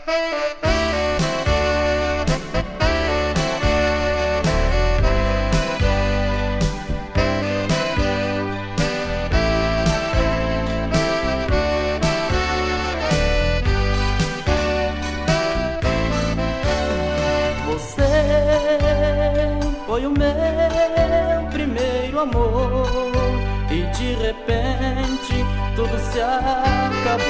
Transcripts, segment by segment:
Foi o meu primeiro amor e de repente tudo se acabou.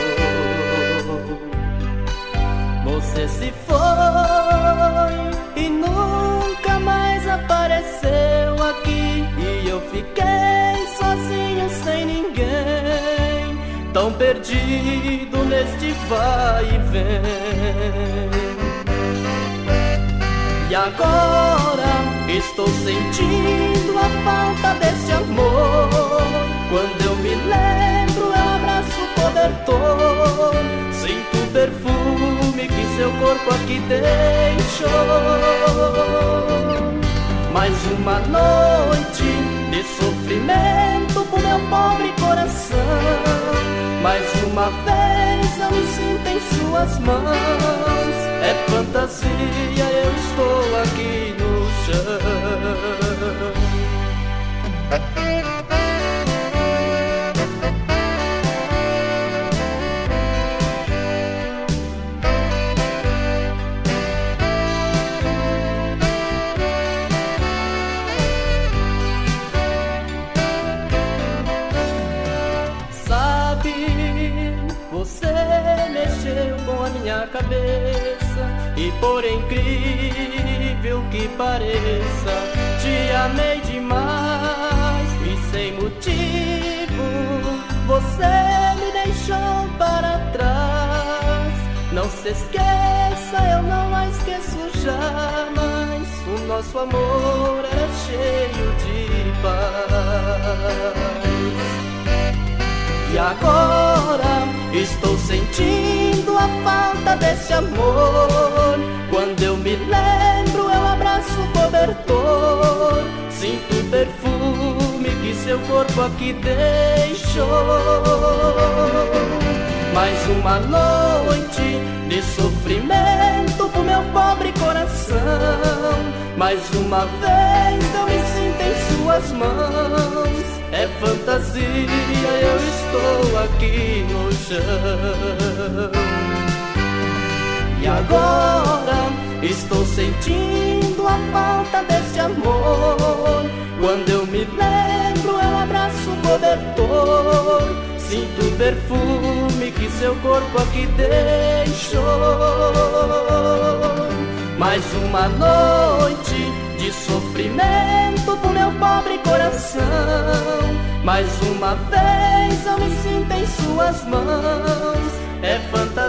Você se foi e nunca mais apareceu aqui, e eu fiquei sozinho sem ninguém, tão perdido neste vai e vem. E agora estou sentindo a falta desse amor. Quando eu me lembro, eu abraço o cobertor, sinto o perfume que seu corpo aqui deixou. Mais uma noite de sofrimento pro meu pobre coração. Mais uma vez eu me sinto em suas mãos. É fantasia, eu estou aqui no chão. Sabe, você mexeu com a minha cabeça, e por incrível que pareça, te amei demais e sem motivo você me deixou para trás. Não se esqueça, eu não a esqueço jamais. O nosso amor era cheio de paz. E agora estou sentindo a falta desse amor. Quando eu me lembro, eu abraço o cobertor, sinto o perfume que seu corpo aqui deixou. Mais uma noite de sofrimento pro meu pobre coração. Mais uma vez eu me sinto em suas mãos. É fantasia, eu estou aqui no chão. E agora estou sentindo a falta desse amor. Quando eu me lembro, eu abraço o cobertor, sinto o perfume que seu corpo aqui deixou. Mais uma noite de sofrimento pro meu pobre coração. Mais uma vez eu me sinto em suas mãos. É fantasia,